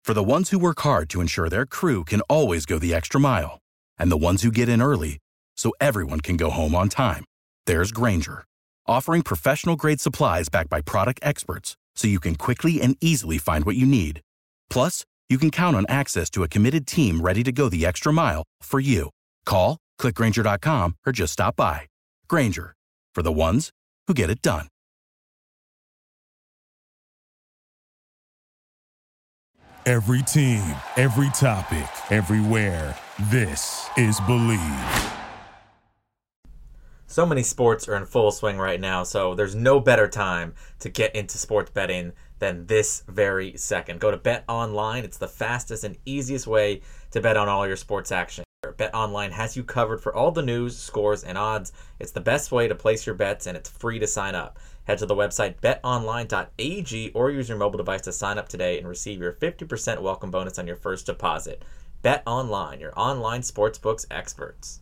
For the ones who work hard to ensure their crew can always go the extra mile, and the ones who get in early so everyone can go home on time, there's Grainger, offering professional-grade supplies backed by product experts so you can quickly and easily find what you need. Plus, you can count on access to a committed team ready to go the extra mile for you. Call, click Grainger.com, or just stop by. Grainger, for the ones who get it done. Every team, every topic, everywhere. This is Believe. So many sports are in full swing right now, so there's no better time to get into sports betting than this very second. Go to Bet Online. It's the fastest and easiest way to bet on all your sports action. Bet Online has you covered for all the news, scores, and odds. It's the best way to place your bets, and it's free to sign up. Head to the website betonline.ag or use your mobile device to sign up today and receive your 50% welcome bonus on your first deposit. Bet Online, your online sportsbooks experts.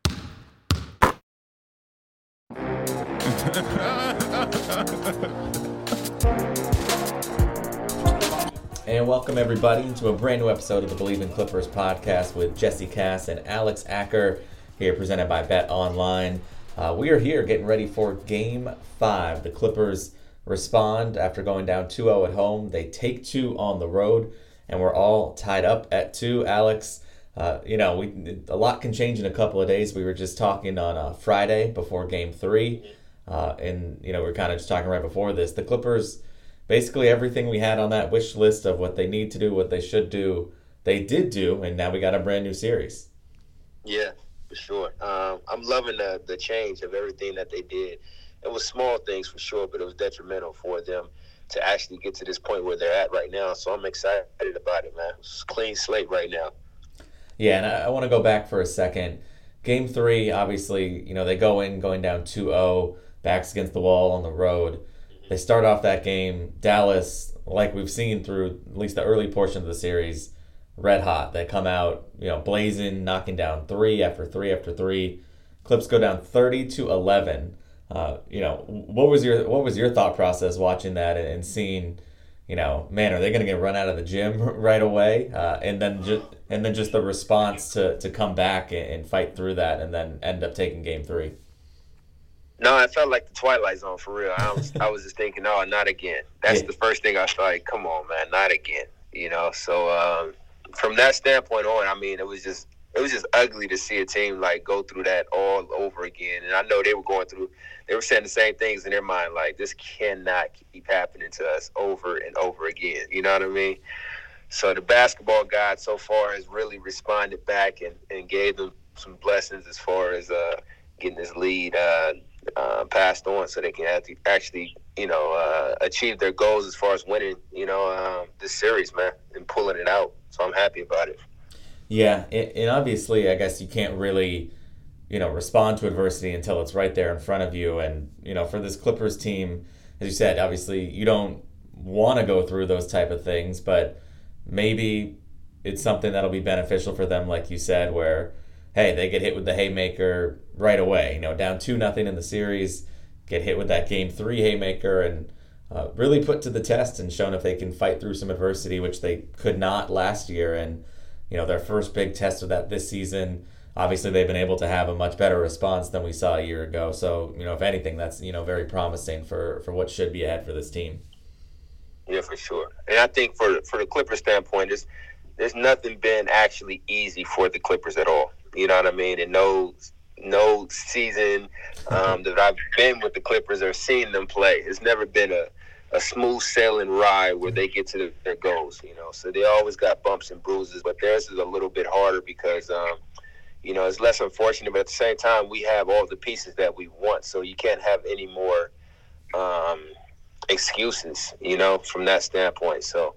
And welcome everybody to a brand new episode of the Believe in Clippers podcast with Jesse Cass and Alex Acker, here presented by Bet Online. We are here getting ready for Game 5. The Clippers respond after going down 2-0 at home. They take 2 on the road, and we're all tied up at 2. Alex, a lot can change in a couple of days. We were just talking on Friday before Game 3, and we were kind of just talking right before this. The Clippers, basically everything we had on that wish list of what they need to do, what they should do, they did do, and now we got a brand new series. Yeah, for sure. I'm loving the change of everything that they did. It was small things for sure, but it was detrimental for them to actually get to this point where they're at right now. So I'm excited about it, man. It's a clean slate right now. Yeah, and I want to go back for a second. Game 3, obviously, they going down 2-0, backs against the wall on the road. They start off that game, Dallas, like we've seen through at least the early portion of the series, red hot. They come out, blazing, knocking down 3 after 3 after 3. Clips go down 30-11. What was your thought process watching that and seeing, man, are they going to get run out of the gym right away? And then just the response to come back and fight through that and then end up taking Game 3. No, I felt like the Twilight Zone for real. I was just thinking, oh, not again. That's the first thing I thought. Come on, man, not again. So from that standpoint on, I mean, it was just ugly to see a team like go through that all over again. And I know they were saying the same things in their mind, like this cannot keep happening to us over and over again. You know what I mean? So the basketball god so far has really responded back and gave them some blessings as far as getting this lead passed on so they can actually, achieve their goals as far as winning, this series, man, and pulling it out. So I'm happy about it. Yeah, and obviously, I guess you can't really, respond to adversity until it's right there in front of you. And, for this Clippers team, as you said, obviously you don't want to go through those type of things, but maybe it's something that'll be beneficial for them, like you said, where, hey, they get hit with the haymaker right away. Down 2-0 in the series, get hit with that Game 3 haymaker and really put to the test and shown if they can fight through some adversity, which they could not last year. And, their first big test of that this season, obviously they've been able to have a much better response than we saw a year ago. So, if anything, that's, very promising for what should be ahead for this team. Yeah, for sure. And I think for the Clippers standpoint, there's nothing been actually easy for the Clippers at all. You know what I mean? And no season that I've been with the Clippers or seen them play, it's never been a smooth sailing ride where they get to their goals, So they always got bumps and bruises, but theirs is a little bit harder because, it's less unfortunate, but at the same time, we have all the pieces that we want, so you can't have any more excuses, from that standpoint. So,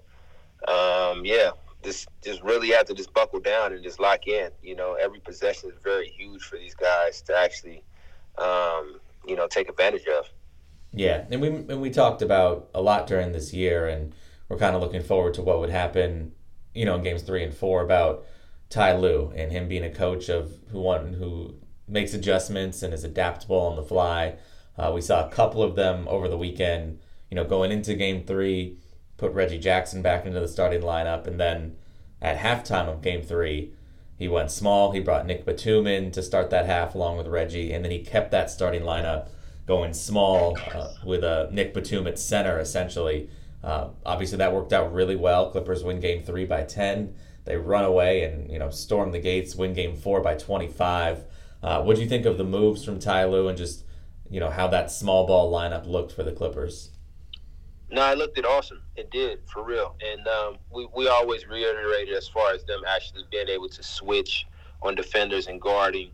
just really have to just buckle down and just lock in. Every possession is very huge for these guys to actually, take advantage of. Yeah, and we talked about a lot during this year, and we're kind of looking forward to what would happen, in Games 3 and 4 about Ty Lue and him being a coach who makes adjustments and is adaptable on the fly. We saw a couple of them over the weekend, going into Game 3, put Reggie Jackson back into the starting lineup, and then at halftime of Game 3, he went small. He brought Nick Batum in to start that half along with Reggie, and then he kept that starting lineup going small with Nick Batum at center, essentially. Obviously, that worked out really well. Clippers win Game 3 by 10. They run away and storm the gates, win Game 4 by 25. What do you think of the moves from Ty Lue and just how that small ball lineup looked for the Clippers? No, it looked awesome. It did, for real. And we always reiterated as far as them actually being able to switch on defenders and guarding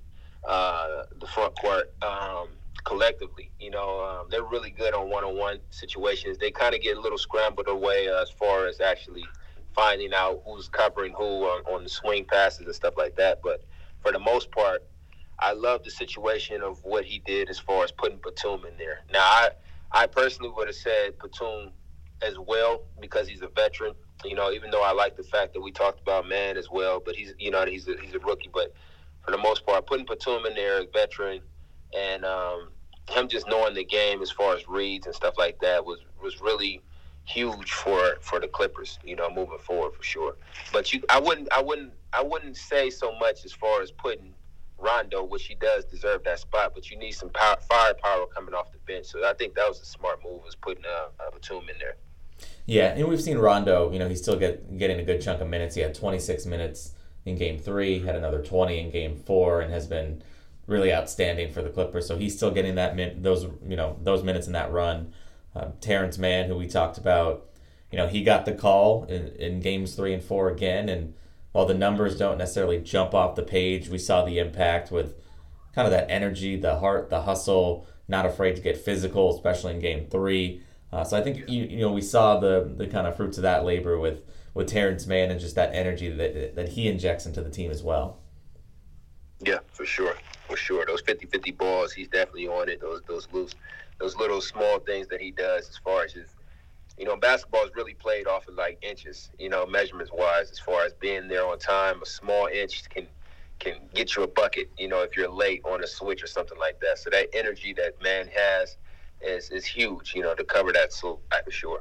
the front court collectively. They're really good on one-on-one situations. They kind of get a little scrambled away as far as actually finding out who's covering who on the swing passes and stuff like that. But for the most part, I love the situation of what he did as far as putting Batum in there. Now, I personally would have said Batum as well because he's a veteran. Even though I like the fact that we talked about Man as well, but he's a rookie. But for the most part, putting Batum in there as veteran and him just knowing the game as far as reads and stuff like that was really huge for the Clippers. Moving forward for sure. But I wouldn't say so much as far as putting Rondo, which he does deserve that spot, but you need some firepower coming off the bench. So I think that was a smart move, was putting Batum in there. Yeah, and we've seen Rondo, he's still getting a good chunk of minutes. He had 26 minutes in Game 3, had another 20 in Game 4, and has been really outstanding for the Clippers. So he's still getting those minutes in that run. Terrence Mann, who we talked about, he got the call in Games 3 and 4 again, and while the numbers don't necessarily jump off the page, we saw the impact with kind of that energy, the heart, the hustle, not afraid to get physical, especially in Game 3. So I think we saw the kind of fruits of that labor with Terrence Mann and just that energy that he injects into the team as well. Yeah, for sure. Those 50-50 balls, he's definitely on it. Those little small things that he does as far as his, basketball is really played off of like inches, measurements wise, as far as being there on time. A small inch can get you a bucket, if you're late on a switch or something like that. So that energy that man has is huge, to cover that slot for sure.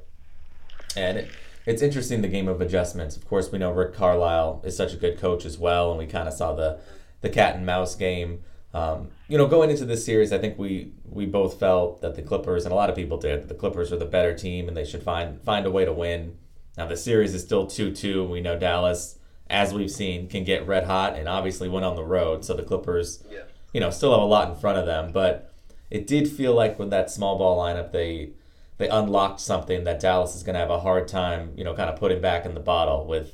And it's interesting, the game of adjustments. Of course, we know Rick Carlisle is such a good coach as well, and we kind of saw the cat and mouse game. Going into this series, I think we both felt that the Clippers, and a lot of people did, that the Clippers are the better team and they should find a way to win. Now, the series is still 2-2. We know Dallas, as we've seen, can get red hot and obviously win on the road. So the Clippers, still have a lot in front of them. But it did feel like with that small ball lineup, they unlocked something that Dallas is going to have a hard time, kind of putting back in the bottle. With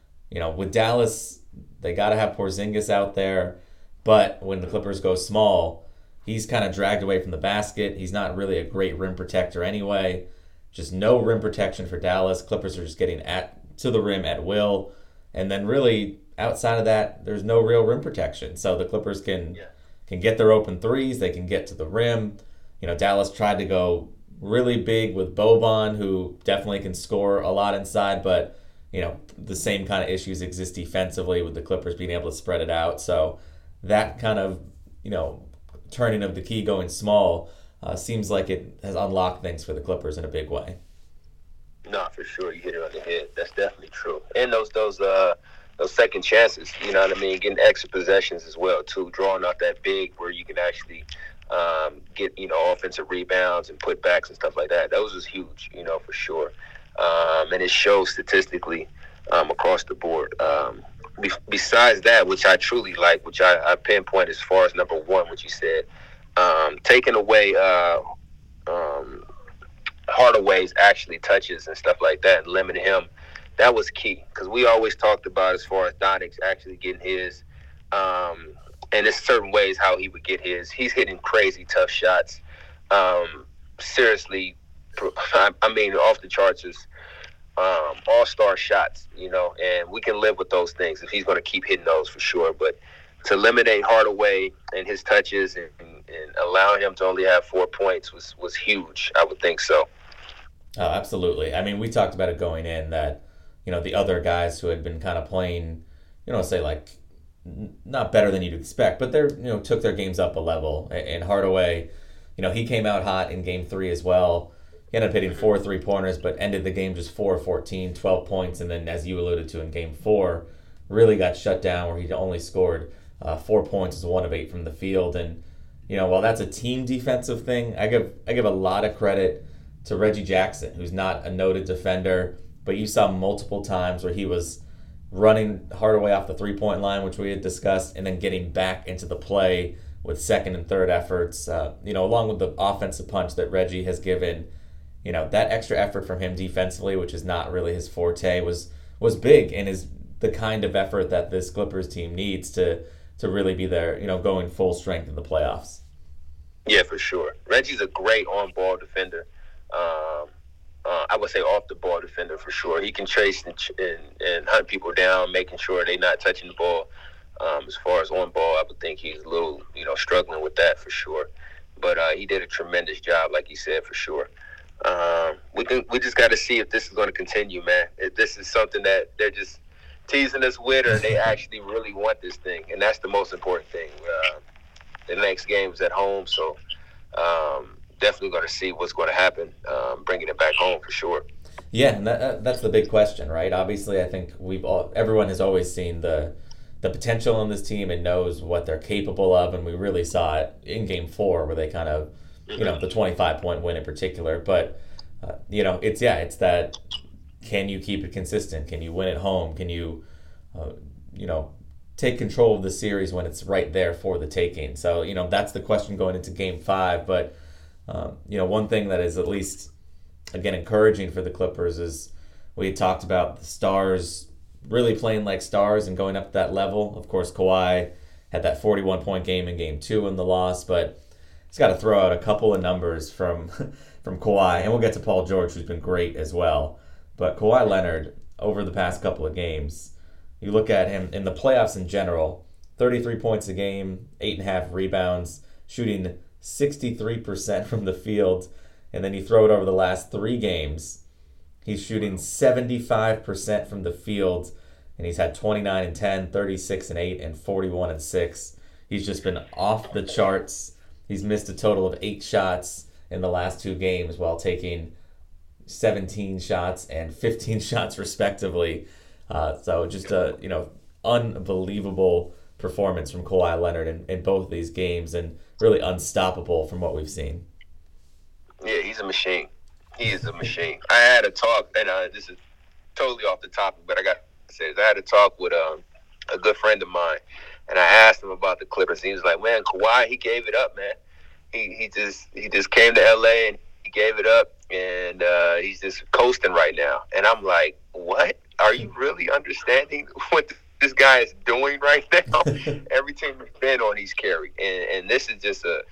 Dallas, they got to have Porzingis out there. But when the Clippers go small, he's kind of dragged away from the basket. He's not really a great rim protector anyway. Just no rim protection for Dallas. Clippers are just getting to the rim at will. And then really, outside of that, there's no real rim protection. So the Clippers can get their open threes. They can get to the rim. Dallas tried to go really big with Boban, who definitely can score a lot inside. But, the same kind of issues exist defensively with the Clippers being able to spread it out. So that kind of, turning of the key going small seems like it has unlocked things for the Clippers in a big way. No, for sure. You hit it on the head. That's definitely true. And those second chances, getting extra possessions as well, too, drawing out that big where you can actually get, offensive rebounds and putbacks and stuff like that. Those was huge, for sure. And it shows statistically across the board. Besides that, which I truly like, which I pinpoint as far as number one, what you said, taking away Hardaway's actually touches and stuff like that and limiting him, that was key. Because we always talked about as far as Donix actually getting his, and there's certain ways how he would get his. He's hitting crazy tough shots. Seriously, off the charts is all-star shots, and we can live with those things if he's going to keep hitting those for sure. But to eliminate Hardaway and his touches and allowing him to only have 4 points was huge. I would think so. Oh, absolutely. We talked about it going in that, the other guys who had been kind of playing, say like not better than you'd expect, but they're, took their games up a level. And Hardaway, he came out hot in Game 3 as well. He ended up hitting 4 3-pointers, but ended the game just 4-14, 12 points, and then, as you alluded to in Game 4, really got shut down where he only scored 4 points, was 1 of 8 from the field. And while that's a team defensive thing, I give a lot of credit to Reggie Jackson, who's not a noted defender, but you saw multiple times where he was running Hardaway off the 3-point line, which we had discussed, and then getting back into the play with second and third efforts, along with the offensive punch that Reggie has given. That extra effort from him defensively, which is not really his forte, was big and is the kind of effort that this Clippers team needs to really be there, going full strength in the playoffs. Yeah, for sure. Reggie's a great on-ball defender. I would say off-the-ball defender for sure. He can trace and hunt people down, making sure they're not touching the ball. As far as on-ball, I would think he's a little, struggling with that for sure. But he did a tremendous job, like you said, for sure. We just got to see if this is going to continue, man. If this is something that they're just teasing us with, or they actually really want this thing, and that's the most important thing. The next game is at home, so definitely going to see what's going to happen, bringing it back home for sure. Yeah, and that's the big question, right? Obviously, I think everyone has always seen the potential in this team and knows what they're capable of, and we really saw it in Game 4 where they kind of, the 25-point win in particular. But it's that, can you keep it consistent? Can you win at home? Can you take control of the series when it's right there for the taking? So that's the question going into Game 5. But one thing that is at least, again, encouraging for the Clippers is we had talked about the stars really playing like stars and going up to that level. Of course, Kawhi had that 41-point game in Game 2 in the loss, but he's got to throw out a couple of numbers from Kawhi, and we'll get to Paul George, who's been great as well. But Kawhi Leonard, over the past couple of games, you look at him in the playoffs in general, 33 points a game, 8.5 rebounds, shooting 63% from the field, and then you throw it over the last 3 games, he's shooting 75% from the field, and he's had 29 and 10, 36 and 8, and 41 and 6. He's just been off the charts. He's missed a total of 8 shots in the last 2 games while taking 17 shots and 15 shots respectively. So just a unbelievable performance from Kawhi Leonard in both these games, and really unstoppable from what we've seen. Yeah, he's a machine. He is a machine. I had a talk, and this is totally off the topic, but I got to say this. I had a talk with a good friend of mine, and I asked him about the Clippers. He was like, "Man, Kawhi, he gave it up, man. He just came to LA and he gave it up, and he's just coasting right now." And I'm like, "What? Are you really understanding what this guy is doing right now?" Every team he's been on, he's carried, and this is just a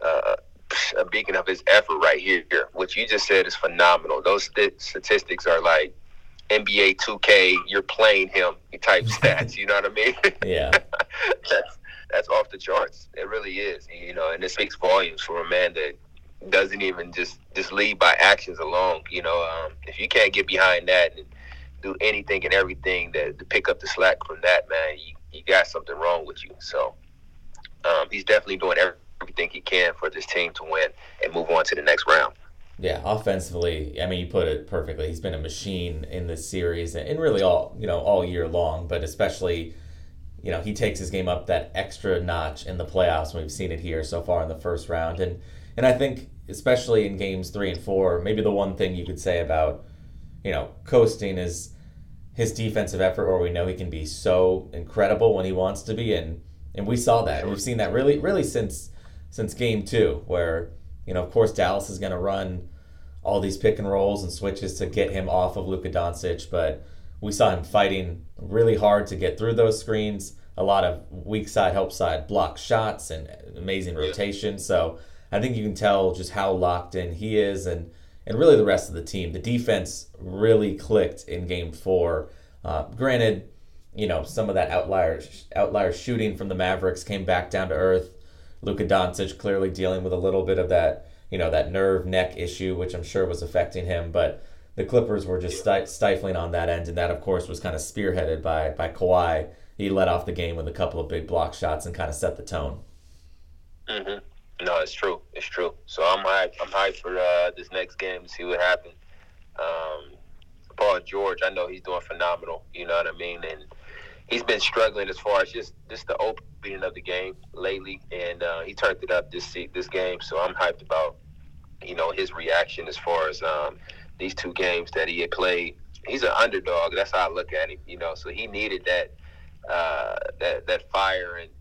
beacon of his effort right here. What you just said is phenomenal. Those statistics are like NBA 2K, you're playing him type stats. You know what I mean? Yeah. That's off the charts. It really is. And it speaks volumes for a man that doesn't even just lead by actions alone. If you can't get behind that and do anything and everything to pick up the slack from that, man, you got something wrong with you. So he's definitely doing everything he can for this team to win and move on to the next round. Yeah, offensively, I mean, you put it perfectly. He's been a machine in this series and really all year long, but especially, he takes his game up that extra notch in the playoffs, and we've seen it here so far in the first round. And I think, especially in games 3 and 4, maybe the one thing you could say about, coasting is his defensive effort, where we know he can be so incredible when he wants to be, and we saw that. And we've seen that really since Game 2, where, of course, Dallas is going to run all these pick and rolls and switches to get him off of Luka Doncic, but we saw him fighting really hard to get through those screens, a lot of weak side, help side block shots, and amazing rotation. So I think you can tell just how locked in he is, and really the rest of the team. The defense really clicked in Game 4. Granted, some of that outlier shooting from the Mavericks came back down to earth. Luka Doncic clearly dealing with a little bit of that, that nerve neck issue, which I'm sure was affecting him. But the Clippers were just stifling on that end, and that, of course, was kind of spearheaded by Kawhi. He led off the game with a couple of big block shots and kind of set the tone. Mm-hmm. No, it's true. It's true. So I'm hyped. I'm hyped for this next game to see what happens. Um, Paul George, I know he's doing phenomenal. You know what I mean? And he's been struggling as far as just the opening of the game lately, and he turned it up this game. So I'm hyped about his reaction as far as these two games that he had played. He's an underdog. That's how I look at him. So he needed that that fire and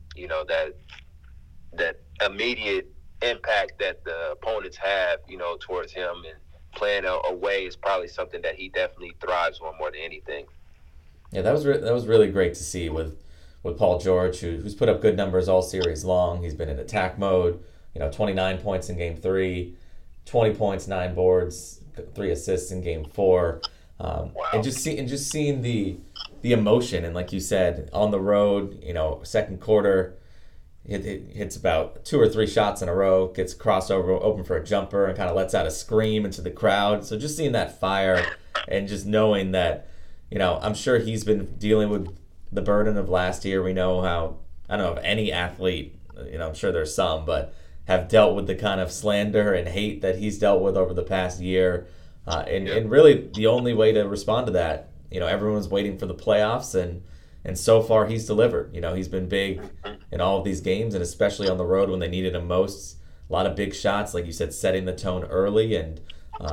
that immediate impact that the opponents have towards him, and playing away is probably something that he definitely thrives on more than anything. Yeah, that was really great to see with Paul George, who's put up good numbers all series long. He's been in attack mode. 29 points in Game 3, 20 points, 9 boards, 3 assists in Game 4, Wow. and just seeing the emotion, and like you said, on the road, second quarter, it hits about 2 or 3 shots in a row, gets crossover open for a jumper, and kind of lets out a scream into the crowd. So just seeing that fire, and just knowing that, I'm sure he's been dealing with the burden of last year. We know how, I don't know if any athlete, I'm sure there's some, but have dealt with the kind of slander and hate that he's dealt with over the past year. And really the only way to respond to that, everyone's waiting for the playoffs, and so far he's delivered. He's been big in all of these games, and especially on the road when they needed him most. A lot of big shots, like you said, setting the tone early, and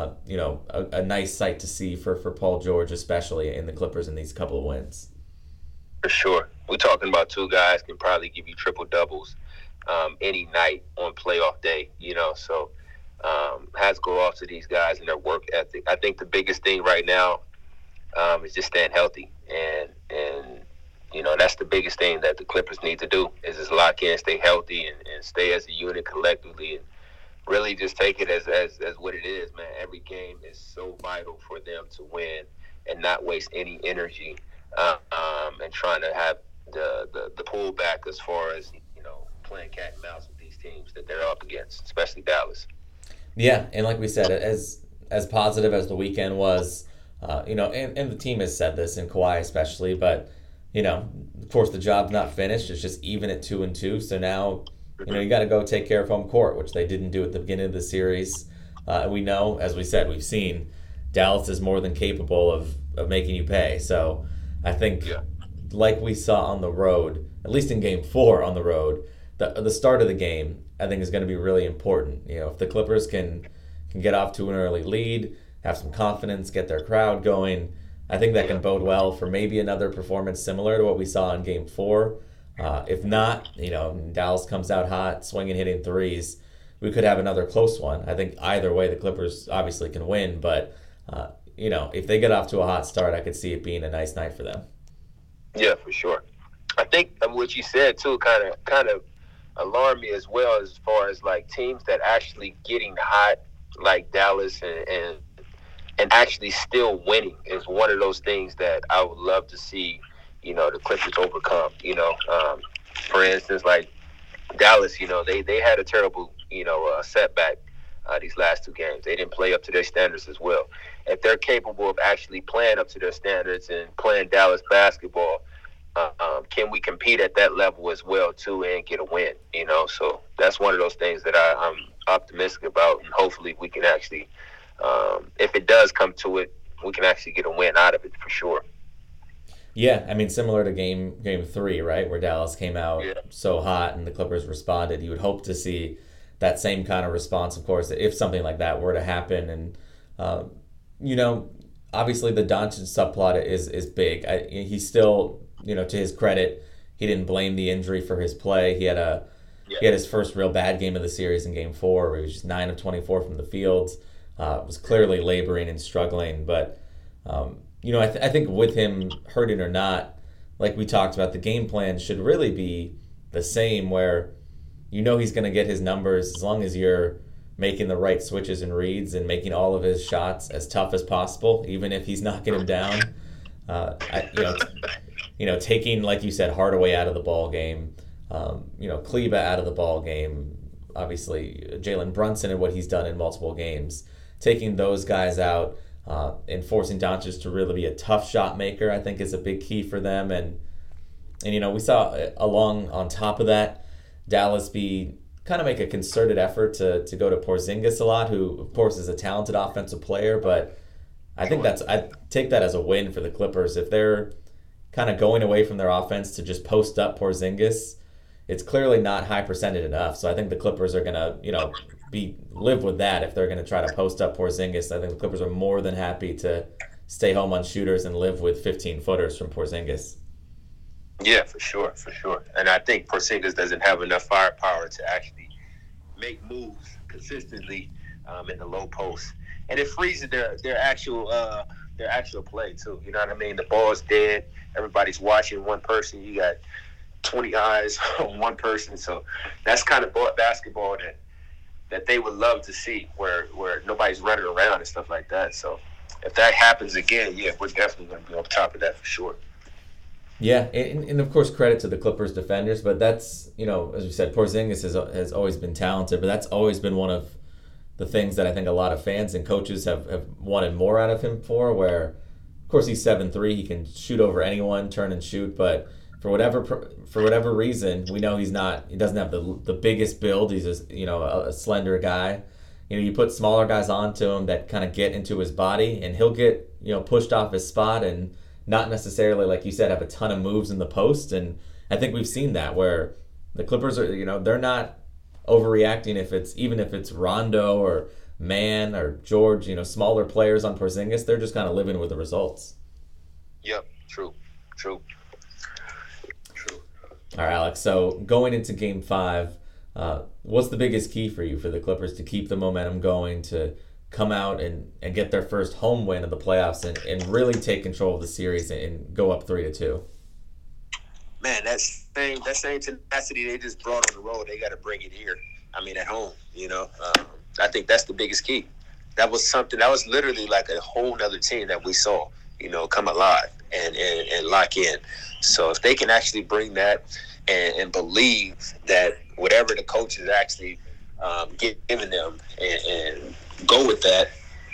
a nice sight to see for Paul George, especially in the Clippers in these couple of wins. For sure. We're talking about two guys can probably give you triple doubles any night on playoff day, so hats go off to these guys and their work ethic. I think the biggest thing right now is just staying healthy, and that's the biggest thing that the Clippers need to do is just lock in, stay healthy, and stay as a unit collectively, and really just take it as what it is, man. Every game is so vital for them to win and not waste any energy and trying to have the pullback as far as playing cat and mouse with these teams that they're up against, especially Dallas. Yeah, and like we said, as positive as the weekend was, and the team has said this, and Kawhi especially, but of course the job's not finished. It's just even at 2-2. So now, you got to go take care of home court, which they didn't do at the beginning of the series. And we know, as we said, we've seen Dallas is more than capable of making you pay. So I think, like we saw on the road, at least in Game 4 on the road, the start of the game, I think, is going to be really important. If the Clippers can get off to an early lead, have some confidence, get their crowd going, I think that can bode well for maybe another performance similar to what we saw in Game 4. If not, Dallas comes out hot, swinging, hitting threes, we could have another close one. I think either way, the Clippers obviously can win, but if they get off to a hot start, I could see it being a nice night for them. Yeah, for sure. I think what you said too kind of alarmed me as well, as far as like teams that actually getting hot, like Dallas, and actually still winning is one of those things that I would love to see, the Clippers overcome. For instance, like Dallas, they had a terrible, setback these last 2 games. They didn't play up to their standards as well. If they're capable of actually playing up to their standards and playing Dallas basketball, can we compete at that level as well too and get a win? So that's one of those things that I'm optimistic about, and hopefully we can actually, if it does come to it, we can actually get a win out of it for sure. Yeah, I mean, similar to game 3, right, where Dallas came out so hot and the Clippers responded. You would hope to see that same kind of response, of course, if something like that were to happen. And obviously the Doncic subplot is big. He's still, to his credit, he didn't blame the injury for his play. He had his first real bad game of the series in Game 4, where he was just 9 of 24 from the field. Was clearly laboring and struggling, but I think with him hurting or not, like we talked about, the game plan should really be the same, where he's going to get his numbers as long as you're making the right switches and reads and making all of his shots as tough as possible, even if he's knocking him down. Taking, like you said, Hardaway out of the ball game, Kleba out of the ball game, obviously Jalen Brunson and what he's done in multiple games, taking those guys out and forcing Doncic to really be a tough shot maker, I think is a big key for them. And we saw on top of that, Dallas be kind of make a concerted effort to go to Porzingis a lot, who of course is a talented offensive player, but I think I take that as a win for the Clippers. If they're kind of going away from their offense to just post up Porzingis, it's clearly not high percentage enough. So I think the Clippers are gonna, live with that if they're gonna try to post up Porzingis. I think the Clippers are more than happy to stay home on shooters and live with 15-footers from Porzingis. Yeah, for sure. And I think Porzingis doesn't have enough firepower to actually make moves consistently in the low post, and it freezes their actual play too. You know what I mean? The ball's dead. Everybody's watching one person. You got 20 eyes on one person. So that's kind of basketball that they would love to see, where nobody's running around and stuff like that. So if that happens again, yeah, we're definitely going to be on top of that for sure. Yeah, and of course credit to the Clippers defenders, but that's, as we said, Porzingis has always been talented, but that's always been one of the things that I think a lot of fans and coaches have wanted more out of him for, where, of course, he's 7'3", he can shoot over anyone, turn and shoot, but for whatever reason, we know he doesn't have the biggest build. He's a slender guy. You put smaller guys onto him that kind of get into his body, and he'll get pushed off his spot and not necessarily, like you said, have a ton of moves in the post. And I think we've seen that where the Clippers are, they're not overreacting even if it's Rondo or Mann or George, smaller players on Porzingis. They're just kind of living with the results. Yep, true. All right, Alex. So going into Game 5, what's the biggest key for you for the Clippers to keep the momentum going, to come out and get their first home win of the playoffs and really take control of the series and go up 3-2? Man, that same tenacity they just brought on the road, they got to bring it here. I mean, at home, I think that's the biggest key. That was literally like a whole nother team that we saw, come alive and lock in. So if they can actually bring that and believe that whatever the coach is actually giving them and go with that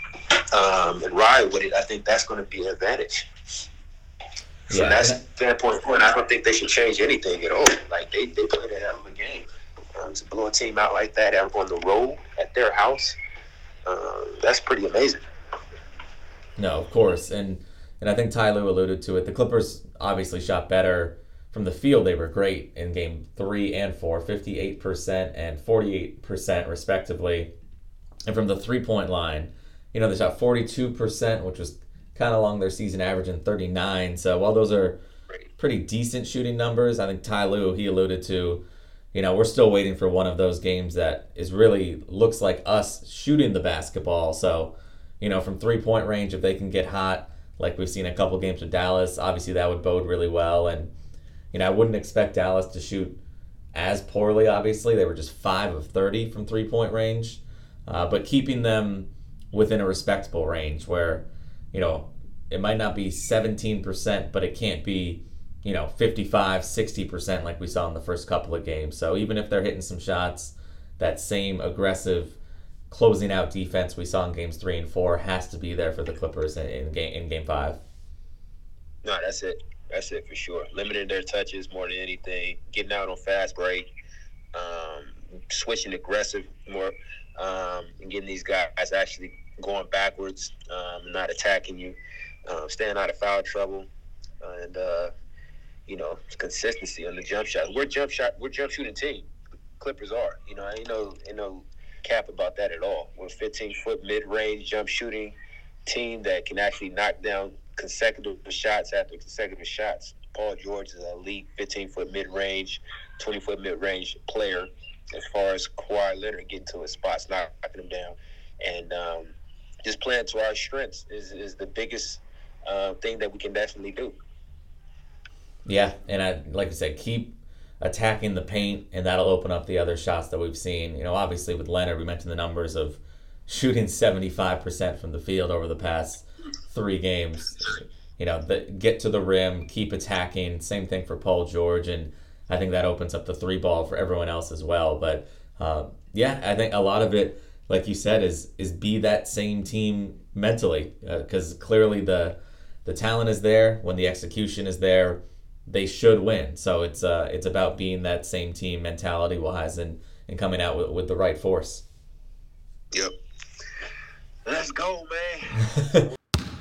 and ride with it, I think that's going to be an advantage. From that standpoint, I don't think they should change anything at all. Like, they played a hell of a game. To blow a team out like that on the road at their house, that's pretty amazing. No, of course. And I think Ty Lue alluded to it. The Clippers obviously shot better from the field. They were great in Game 3 and 4, 58% and 48% respectively. And from the three-point line, they shot 42%, which was kind of along their season average, in 39. So while those are pretty decent shooting numbers, I think Ty Lue, he alluded to, we're still waiting for one of those games that looks like us shooting the basketball. So, from three-point range, if they can get hot, like we've seen a couple games with Dallas, obviously that would bode really well. And, I wouldn't expect Dallas to shoot as poorly, obviously. They were just 5 of 30 from three-point range. But keeping them within a respectable range where, it might not be 17%, but it can't be, 55, 60% like we saw in the first couple of games. So even if they're hitting some shots, that same aggressive closing out defense we saw in Games 3 and 4 has to be there for the Clippers in Game 5. No, that's it. That's it for sure. Limiting their touches more than anything, getting out on fast break, switching aggressive more, and getting these guys actually going backwards, not attacking you, staying out of foul trouble, and consistency on the jump shot. We're jump shooting team. The Clippers are. Ain't no cap about that at all. We're a 15-foot mid-range jump shooting team that can actually knock down consecutive shots after consecutive shots. Paul George is an elite 15-foot mid-range, 20-foot mid-range player. As far as Kawhi Leonard getting to his spots, knocking them down, and just playing to our strengths is the biggest thing that we can definitely do. Yeah, and like I said, keep attacking the paint, and that'll open up the other shots that we've seen. Obviously with Leonard, we mentioned the numbers of shooting 75% from the field over the past 3 games. Get to the rim, keep attacking. Same thing for Paul George, and I think that opens up the 3-ball for everyone else as well. But I think a lot of it, like you said, is be that same team mentally, because clearly the talent is there. When the execution is there, they should win. So it's about being that same team mentality wise and and coming out with the right force. Yep. Let's go, man.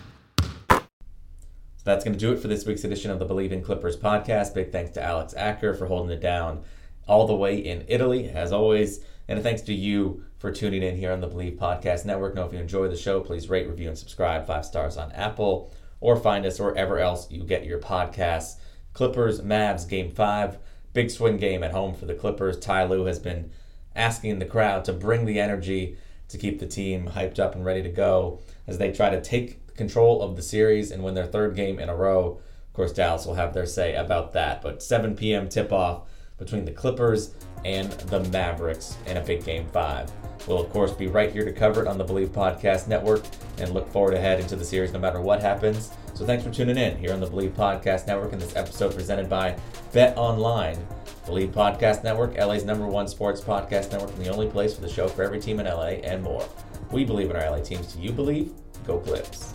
So that's going to do it for this week's edition of the Believe in Clippers podcast. Big thanks to Alex Acker for holding it down all the way in Italy, as always. And thanks to you for tuning in here on the Believe Podcast Network. Now, if you enjoy the show, please rate, review, and subscribe. 5 stars on Apple, or find us wherever else you get your podcasts. Clippers, Mavs, Game 5. Big swing game at home for the Clippers. Ty Lue has been asking the crowd to bring the energy to keep the team hyped up and ready to go as they try to take control of the series and win their 3rd game in a row. Of course, Dallas will have their say about that. But 7 p.m. tip-off between the Clippers and the Mavericks in a big Game 5. We'll, of course, be right here to cover it on the Believe Podcast Network and look forward ahead into the series no matter what happens. So thanks for tuning in here on the Believe Podcast Network, and this episode presented by Bet Online. Believe Podcast Network, LA's #1 sports podcast network, and the only place for the show for every team in LA and more. We believe in our LA teams. Do you believe? Go Clips.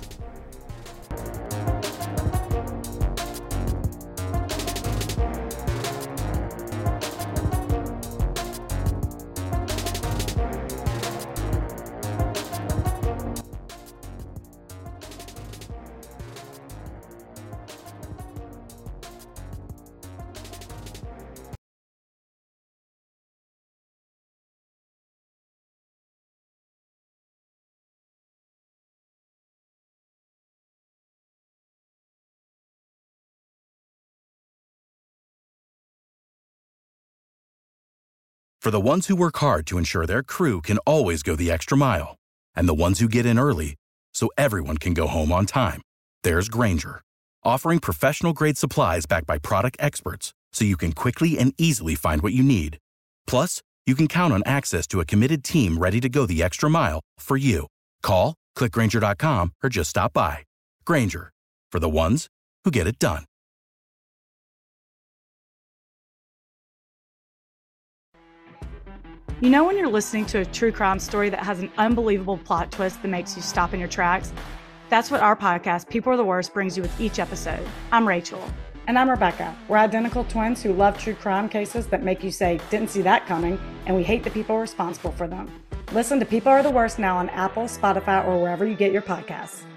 For the ones who work hard to ensure their crew can always go the extra mile, and the ones who get in early so everyone can go home on time, there's Grainger, offering professional-grade supplies backed by product experts so you can quickly and easily find what you need. Plus, you can count on access to a committed team ready to go the extra mile for you. Call, click Grainger.com, or just stop by. Grainger, for the ones who get it done. You know when you're listening to a true crime story that has an unbelievable plot twist that makes you stop in your tracks? That's what our podcast, People Are the Worst, brings you with each episode. I'm Rachel. And I'm Rebecca. We're identical twins who love true crime cases that make you say, didn't see that coming, and we hate the people responsible for them. Listen to People Are the Worst now on Apple, Spotify, or wherever you get your podcasts.